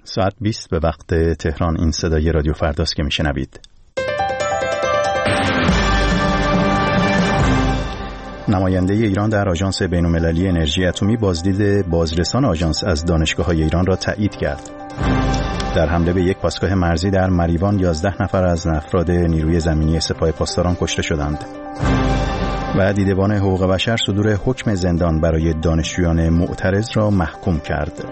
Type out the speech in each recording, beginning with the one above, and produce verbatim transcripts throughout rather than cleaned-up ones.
ساعت بیست به وقت تهران. این صدای رادیو فرداست که میشنوید. نماینده ایران در آژانس بین‌المللی انرژی اتمی بازدید بازرسان آژانس از دانشگاه‌های ایران را تایید کرد. در حمله به یک پاسگاه مرزی در مریوان یازده نفر از افراد نیروی زمینی سپاه پاسداران کشته شدند. و دیدبان حقوق بشر صدور حکم زندان برای دانشجویان معترض را محکوم کرد.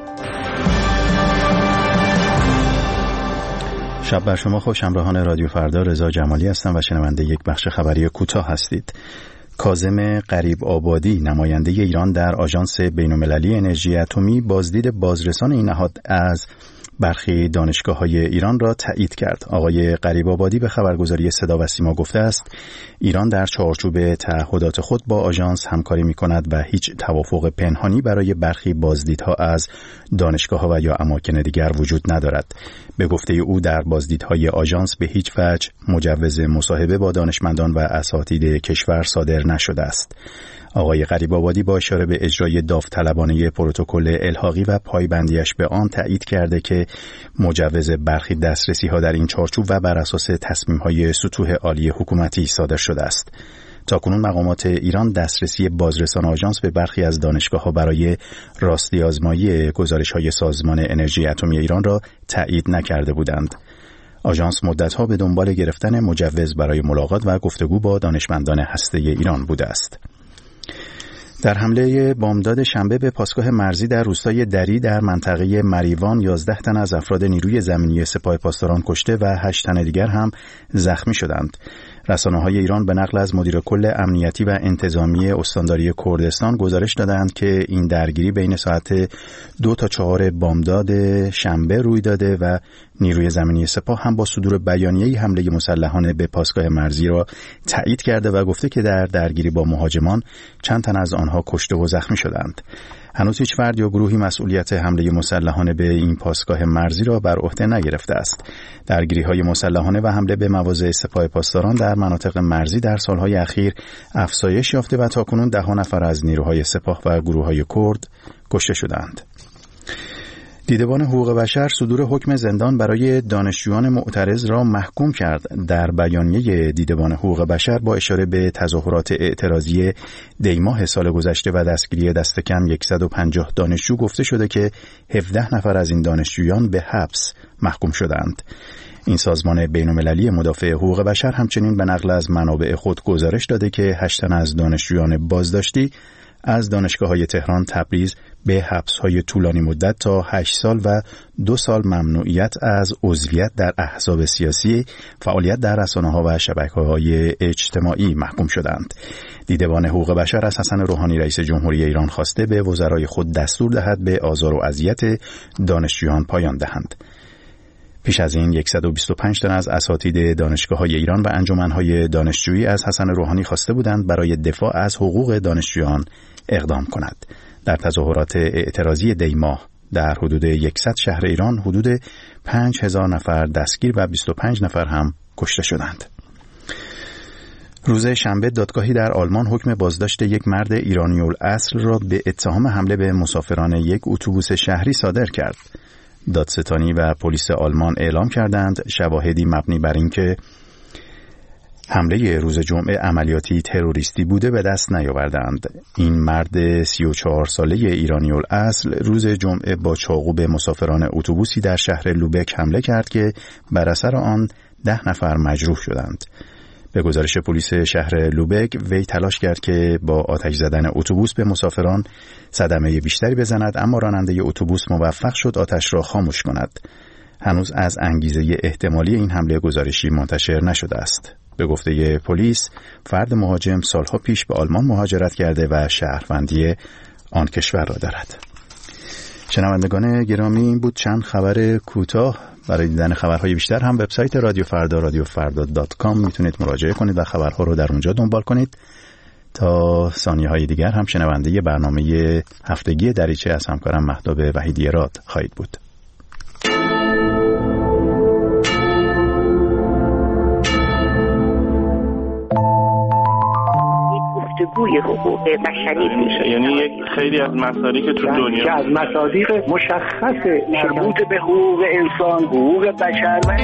شب بر شما خوش. همراهان رادیو فردا رضا جمالی هستم و شنونده یک بخش خبری کوتاه هستید. کاظم غریب آبادی نماینده ایران در آژانس بین‌المللی انرژی اتمی بازدید بازرسان این نهاد از برخی دانشگاه‌های ایران را تایید کرد. آقای غریب آبادی به خبرگزاری صدا و سیما گفته است ایران در چارچوب تعهدات خود با آژانس همکاری می‌کند و هیچ توافق پنهانی برای برخی بازدیدها از دانشگاه‌ها و یا اماکن دیگر وجود ندارد. به گفته او در بازدیدهای آژانس به هیچ وجه مجوز مصاحبه با دانشمندان و اساتید کشور صادر نشده است. آقای غریب آبادی با اشاره به اجرای داوطلبانه پروتکل الحاقی و پایبندیش به آن تایید کرده که مجوز برخی دسترسی‌ها در این چارچوب و بر اساس تصمیم‌های سطوح عالی حکومتی صادر شده است. تاکنون مقامات ایران دسترسی بازرسان آژانس به برخی از دانشگاه‌ها برای راستی آزمایی گزارش‌های سازمان انرژی اتمی ایران را تایید نکرده بودند. آژانس مدت‌ها به دنبال گرفتن مجوز برای ملاقات و گفتگو با دانشمندان هسته ایران بوده است. در حمله بامداد شنبه به پاسگاه مرزی در روستای دری در منطقه مریوان یازده تن از افراد نیروی زمینی سپاه پاسداران کشته و هشت تن دیگر هم زخمی شدند. رسانه‌های ایران به نقل از مدیر کل امنیتی و انتظامی استانداری کردستان گزارش دادند که این درگیری بین ساعت دو تا چهار بامداد شنبه روی داده و نیروی زمینی سپاه هم با صدور بیانیه‌ای حمله مسلحانه به پاسگاه مرزی را تایید کرده و گفته که در درگیری با مهاجمان چند تن از آنها کشته و زخمی شدند. هنوز هیچ فرد یا گروهی مسئولیت حمله مسلحانه به این پاسگاه مرزی را بر عهده نگرفته است. درگیری‌های مسلحانه و حمله به مواضع سپاه پاسداران در مناطق مرزی در سالهای اخیر افزایش یافته و تاکنون ده نفر از نیروهای سپاه و گروه‌های کرد کشته شدند. دیدبان حقوق بشر صدور حکم زندان برای دانشجویان معترض را محکوم کرد. در بیانیه دیدبان حقوق بشر با اشاره به تظاهرات اعتراضی دی ماه سال گذشته و دستگیری دست کم صد و پنجاه دانشجو گفته شده که هفده نفر از این دانشجویان به حبس محکوم شدند. این سازمان بین‌المللی مدافع حقوق بشر همچنین به نقل از منابع خود گزارش داده که هشت تن از دانشجویان بازداشتی از دانشگاه‌های تهران، تبریز به حبس‌های طولانی مدت تا هشت سال و دو سال ممنوعیت از عضویت در احزاب سیاسی، فعالیت در رسانه‌ها و شبکه‌های اجتماعی محکوم شدند. دیدبان حقوق بشر از حسن روحانی رئیس جمهوری ایران خواسته به وزرای خود دستور دهد به آزار و اذیت دانشجویان پایان دهند. پیش از این صد و بیست و پنج تن از اساتید دانشگاه‌های ایران و انجمن‌های دانشجویی از حسن روحانی خواسته بودند برای دفاع از حقوق دانشجویان اقدام کند. در تظاهرات اعتراضی دی ماه در حدود صد شهر ایران حدود پنج هزار نفر دستگیر و بیست و پنج نفر هم کشته شدند. روز شنبه دادگاهی در آلمان حکم بازداشت یک مرد ایرانی‌الاصل را به اتهام حمله به مسافران یک اتوبوس شهری صادر کرد. دادستانی و پلیس آلمان اعلام کردند شواهدی مبنی بر اینکه حمله روز جمعه عملیاتی تروریستی بوده به دست نیاوردند. این مرد سی و چهار ساله ایرانی الاصل روز جمعه با چاقو به مسافران اتوبوسی در شهر لوبک حمله کرد که بر اثر آن ده نفر مجروح شدند. به گزارش پلیس شهر لوبک وی تلاش کرد که با آتش زدن اتوبوس به مسافران صدمه بیشتری بزند، اما راننده اتوبوس موفق شد آتش را خاموش کند. هنوز از انگیزه احتمالی این حمله گزارشی منتشر نشده است. به گفته پلیس فرد مهاجم سالها پیش به آلمان مهاجرت کرده و شهروندی آن کشور را دارد. شنوندگان گرامی، این بود چند خبر کوتاه. برای دیدن خبرهای بیشتر هم وبسایت رادیو فردا رادیو فردا دات کام میتونید مراجعه کنید و خبرها رو در اونجا دنبال کنید. تا ثانیه های دیگر هم شنونده برنامه هفتگی دریچه از همکارم مهتاب وحیدی راد خواهید بود. بازگوی حقوق بشری میشه. یعنی یک خیلی از مسائلی که تو دنیا که از مصادیق مشخص مربوط به حقوق انسان، حقوق بشر و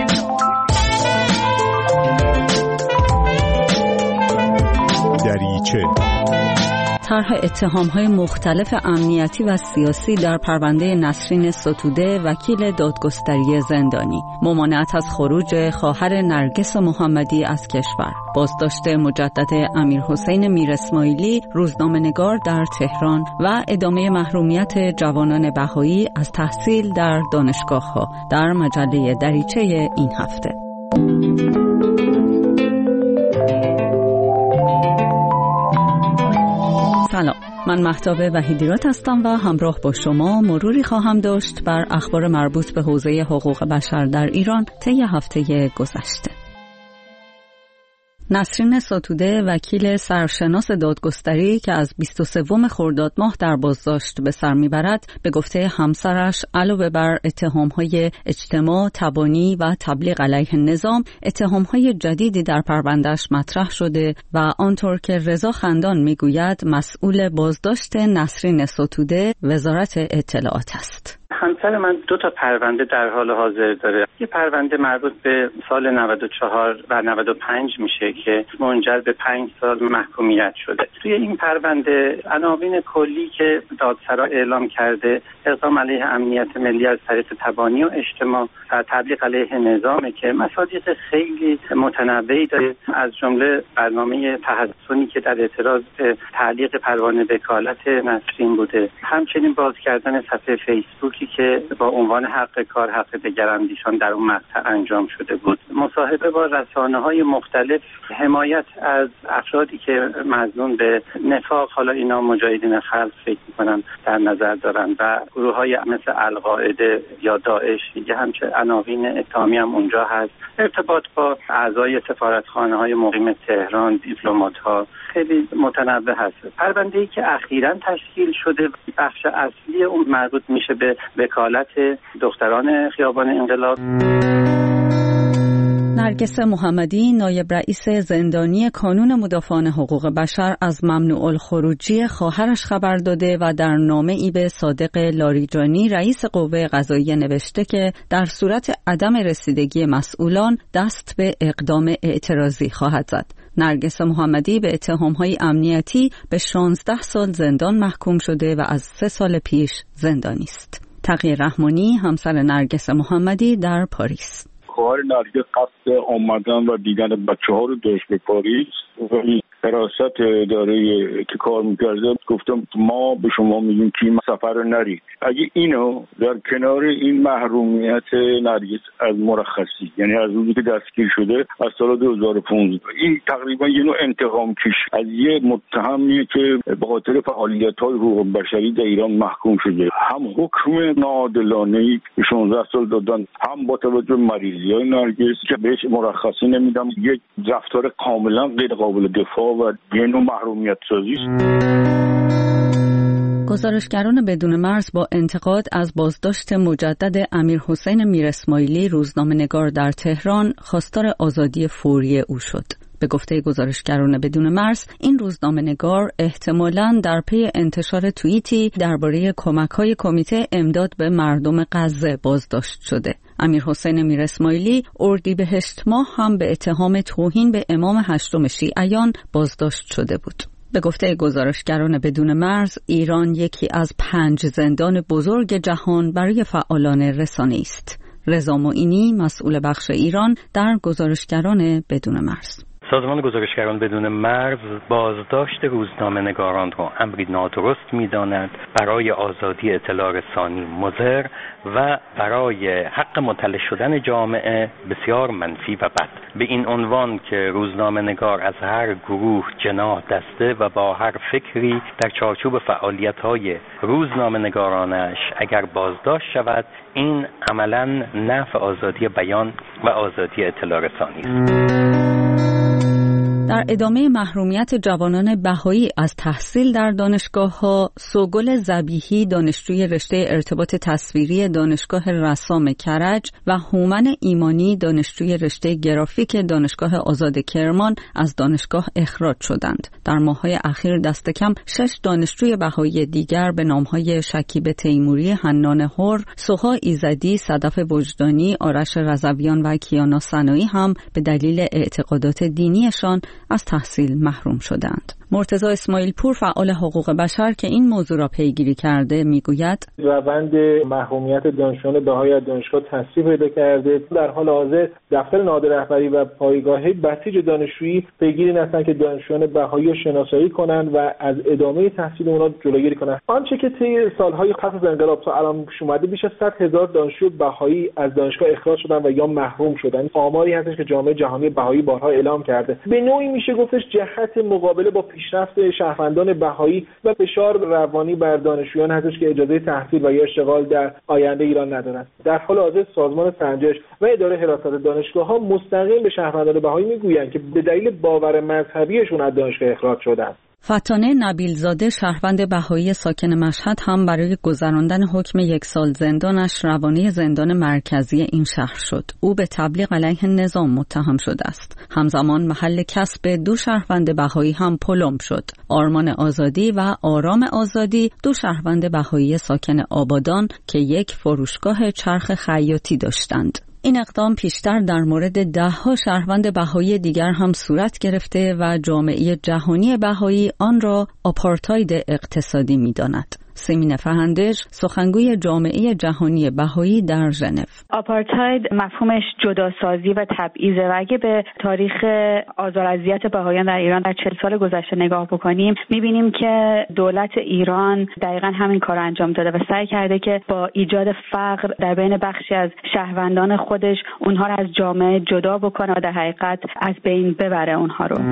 دریچه طرح اتهام‌های مختلف امنیتی و سیاسی در پرونده نسرین ستوده وکیل دادگستری زندانی، ممانعت از خروج خواهر نرگس محمدی از کشور، بازداشت مجدد امیرحسین میراسماعیلی روزنامه‌نگار در تهران و ادامه محرومیت جوانان بهایی از تحصیل در دانشگاه‌ها در مجله دریچه این هفته. سلام، من مهتاب وحیدیرات هستم و همراه با شما مروری خواهم داشت بر اخبار مربوط به حوزه حقوق بشر در ایران طی هفته گذشته. نسرین ستوده وکیل سرشناس دادگستری که از بیست و سوم خرداد ماه در بازداشت به سر میبرد، به گفته همسرش علاوه بر اتهام‌های اجتماع، تبانی و تبلیغ علیه نظام، اتهام‌های جدیدی در پرونده‌اش مطرح شده و آنطور که رضا خندان میگوید مسئول بازداشت نسرین ستوده وزارت اطلاعات است. همسر من دو تا پرونده در حال حاضر داره. یه پرونده مربوط به سال نود و چهار و نود و پنج میشه که منجر به پنج سال محکومیت شده. توی این پرونده عناوین کلی که دادسرا اعلام کرده اقدام علیه امنیت ملی از طریق تبانی و اجتماع و تبلیغ علیه نظامه که مصادیق خیلی متنوعی داره، از جمله برنامه تحسنی که در اعتراض به تعلیق پروانه وکالت نسرین بوده، همچنین باز کردن صفحه فیسبوکی که با عنوان حق کار حق دگراندیشان در اون مقطع انجام شده بود، مصاحبه با رسانه‌های مختلف، حمایت از افرادی که مظنون به نفاق، حالا اینا مجاهدین خلق فکر می‌کنن، در نظر دارن و گروه‌های مثل القاعده یا داعش دیگه همچه عناوین اتهامی هم اونجا هست. ارتباط با اعضای سفارتخانه‌های مقیم تهران، دیپلمات‌ها خیلی متنوع هست. پرونده‌ای که اخیراً تشکیل شده بخش اصلی اون مربوط میشه به وکالت دختران خیابان انقلاب. نرگس محمدی نایب رئیس زندانی کانون مدافعان حقوق بشر از ممنوع الخروجی خواهرش خبر داده و در نامه‌ای به صادق لاریجانی رئیس قوه قضاییه نوشته که در صورت عدم رسیدگی مسئولان دست به اقدام اعتراضی خواهد زد. نرگس محمدی به اتهام‌های امنیتی به شانزده سال زندان محکوم شده و از سه سال پیش زندانی است. تقی رحمانی همسر نرگس محمدی در پاریس. خواهر نرگس قصد آمدن و دیدن بچه ها رو داشت به پاریس، ولی حراست اداره که کار میکرده گفتم ما به شما میگیم که این سفر رو نرید. اگه اینو در کنار این محرومیت نرگس از مرخصی، یعنی از روزی که دستگیر شده از سال دو هزار و پانزده، این تقریبا یه نوع انتقام کش از یه متهمیه که به خاطر فعالیت‌های حقوق بشری در ایران محکوم شده، هم حکم ناعادلانه‌ای به شانزده سال دادن، هم با توجه به مریضی‌های نرگس که بهش مرخصی نمیدم، یک رفتار کاملا غیر قابل دفاع و یه نوع محرومیت سازی است. گزارشگران بدون مرز با انتقاد از بازداشت مجدد امیرحسین میراسماعیلی روزنامه‌نگار در تهران خواستار آزادی فوری او شد. به گفته گزارشگران بدون مرز، این روزنامه‌نگار احتمالاً در پی انتشار توییتی درباره کمک‌های کمیته امداد به مردم غزه بازداشت شده. امیرحسین میراسماعیلی اردیبهشت ماه هم به اتهام توهین به امام هشتم شیعیان بازداشت شده بود. به گفته گزارشگران بدون مرز، ایران یکی از پنج زندان بزرگ جهان برای فعالان رسانه‌ای است. رضا معینی مسئول بخش ایران در گزارشگران بدون مرز. سازمان گزارشگران بدون مرز بازداشت روزنامه‌نگاران را امری نادرست می‌داند، برای آزادی اطلاع رسانی مضر و برای حق مطلع شدن جامعه بسیار منفی و بد. به این عنوان که روزنامه‌نگار از هر گروه، جناح، دسته و با هر فکری در چارچوب فعالیت‌های روزنامه‌نگارانش اگر بازداشت شود، این عملاً نفی آزادی بیان و آزادی اطلاع رسانی است. در ادامه محرومیت جوانان بهایی از تحصیل در دانشگاه‌ها، سوگل ذبیحی دانشجوی رشته ارتباط تصویری دانشگاه رسام کرج و هومن ایمانی دانشجوی رشته گرافیک دانشگاه آزاد کرمان از دانشگاه اخراج شدند. در ماه‌های اخیر دست کم شش دانشجوی بهایی دیگر به نام‌های شکیب تیموری، حنان هر، سوها ایزدی، صدف وجدانی، آرش رضویان و کیانا سنایی هم به دلیل اعتقادات دینیشان از تحصیل محروم شدند. مرتضی اسماعیل پور فعال حقوق بشر که این موضوع را پیگیری کرده میگوید روند محرومیت دانشجویان بهایی از دانشگاه تسریع پیدا کرده. در حال حاضر دفتر نهاد رهبری و پایگاه بسیج دانشجویی پیگیری هستند که دانشجویان بهایی را شناسایی کنند و از ادامه تحصیل اونها جلوگیری کنند. آنچه که طی سالهای پس از انقلاب تا الان پیش اومده، بیش از صد هزار دانشجو بهایی از دانشگاه اخراج شدند و یا محروم شدند. آماری هستش که جامعه جهانی بهایی بارها اعلام کرده. به نوعی میشه گفتش جهت مقابله با پیشرفت شهروندان بهایی و فشار روانی بر دانشجویان هستش که اجازه تحصیل و یا اشتغال در آینده ایران ندارند. در حال حاضر سازمان سنجش و اداره حراست دانشگاه‌ها مستقیم به شهروندان بهایی میگویند که به دلیل باور مذهبیشون از دانشگاه اخراج شدند. فتانه نبیلزاده شهروند بهایی ساکن مشهد هم برای گذراندن حکم یک سال زندانش روانه زندان مرکزی این شهر شد. او به تبلیغ علیه نظام متهم شده است. همزمان محل کسب دو شهروند بهایی هم پلم شد. آرمان آزادی و آرام آزادی دو شهروند بهایی ساکن آبادان که یک فروشگاه چرخ خیاطی داشتند. این اقدام پیشتر در مورد ده ها شهروند بهایی دیگر هم صورت گرفته و جامعه جهانی بهایی آن را آپارتاید اقتصادی می‌داند. سیمین فهندج سخنگوی جامعه جهانی بهایی در ژنو: آپارتاید مفهومش جداسازی و تبعیضه و اگه به تاریخ آزار اذیت بهاییان در ایران در چهل سال گذشته نگاه بکنیم، می‌بینیم که دولت ایران دقیقاً همین کار رو انجام داده و سعی کرده که با ایجاد فقر در بین بخشی از شهروندان خودش اونها رو از جامعه جدا بکنه و در حقیقت از بین ببره اونها رو.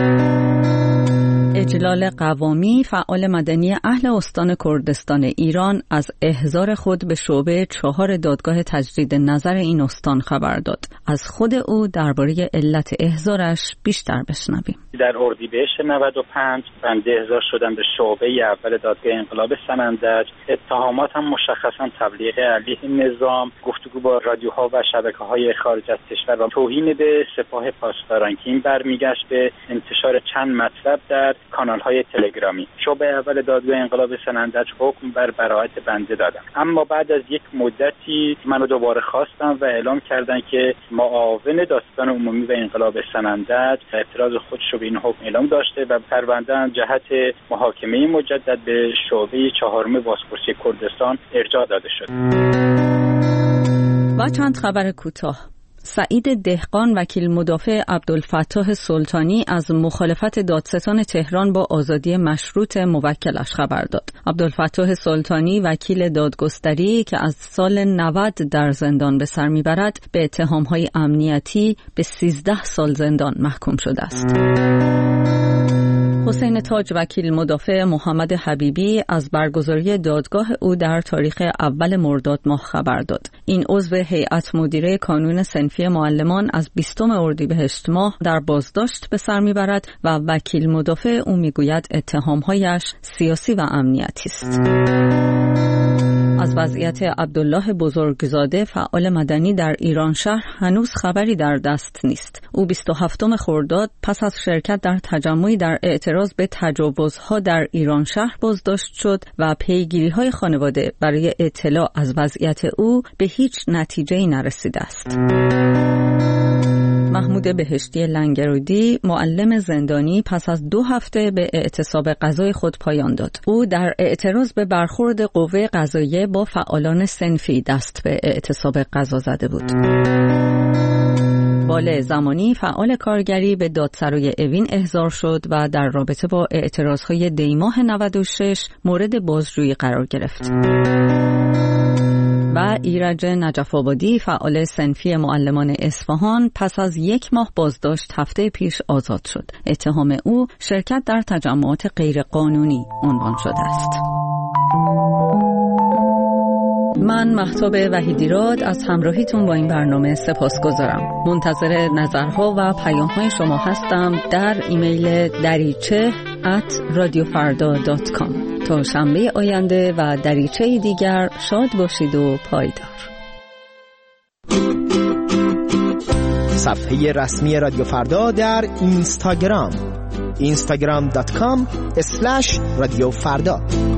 اجلال قوامی فعال مدنی اهل استان کردستان ایران از احضار خود به شعبه چهار دادگاه تجدید نظر این استان خبر داد. از خود او درباره علت احضارش بیشتر بشنویم. در اردیبهشت نود و پنج بنده احضار شدم به شعبه اول دادگاه انقلاب سنندج. اتهامات هم مشخصا تبلیغ علیه نظام، گفتگو با رادیوها و شبکه‌های خارج از کشور و توهین به سپاه پاسداران که این برمیگشت به انتشار چند مطلب در کانال‌های تلگرامی. شعبه اول دادگاه انقلاب سنندج حکم بر براءت بنده دادن، اما بعد از یک مدتی منو دوباره خواستن و اعلام کردن که معاون دادستان عمومی و انقلاب سنندج اعتراض خودش رو به این حکم اعلام داشته و پرونده جهت محاکمه مجدد به شعبه چهارم بازپرسی کردستان ارجاع داده شد. و چند خبر کوتاه. سعید دهقان وکیل مدافع عبدالفتاح سلطانی از مخالفت دادستان تهران با آزادی مشروط موکلش خبر داد. عبدالفتاح سلطانی وکیل دادگستری که از سال نود در زندان به سر میبرد به اتهام‌های امنیتی به سیزده سال زندان محکوم شده است. حسین تاج وکیل مدافع محمد حبیبی از برگزاری دادگاه او در تاریخ اول مرداد ماه خبر داد. این عضو هیئت مدیره کانون صنفی معلمان از بیستم اردیبهشت ماه در بازداشت به سر میبرد و وکیل مدافع او میگوید اتهامهایش سیاسی و امنیتی است. از وضعیت عبدالله بزرگزاده فعال مدنی در ایران شهر هنوز خبری در دست نیست. او بیست و هفتم خرداد پس از شرکت در تجمعی در اعتراض به تجاوزها در ایران شهر بازداشت شد و پیگیری‌های خانواده برای اطلاع از وضعیت او به هیچ نتیجه‌ای نرسیده است. محمود بهشتی لنگرودی معلم زندانی پس از دو هفته به اعتصاب قضای خود پایان داد. او در اعتراض به برخورد قوه قضاییه با فعالان صنفی دست به اعتصاب قضا زده بود. باله زمانی فعال کارگری به دادسرای اوین احضار شد و در رابطه با اعتراضهای دیماه نود و شش مورد بازجویی قرار گرفت. و ایرج نجف‌آبادی فعال صنفی معلمان اصفهان پس از یک ماه بازداشت هفته پیش آزاد شد. اتهام او شرکت در تجمعات غیرقانونی عنوان شده است. من مهتاب وحیدیراد از همراهیتون با این برنامه سپاسگزارم. منتظر نظرها و پیام‌های شما هستم در ایمیل دریچه ات رادیو فردا دات کام. تا شنبه آینده و دریچه دیگر شاد باشید و پایدار. صفحه رسمی رادیو فردا در اینستاگرام اینستاگرام دات کام اسلش رادیو فردا.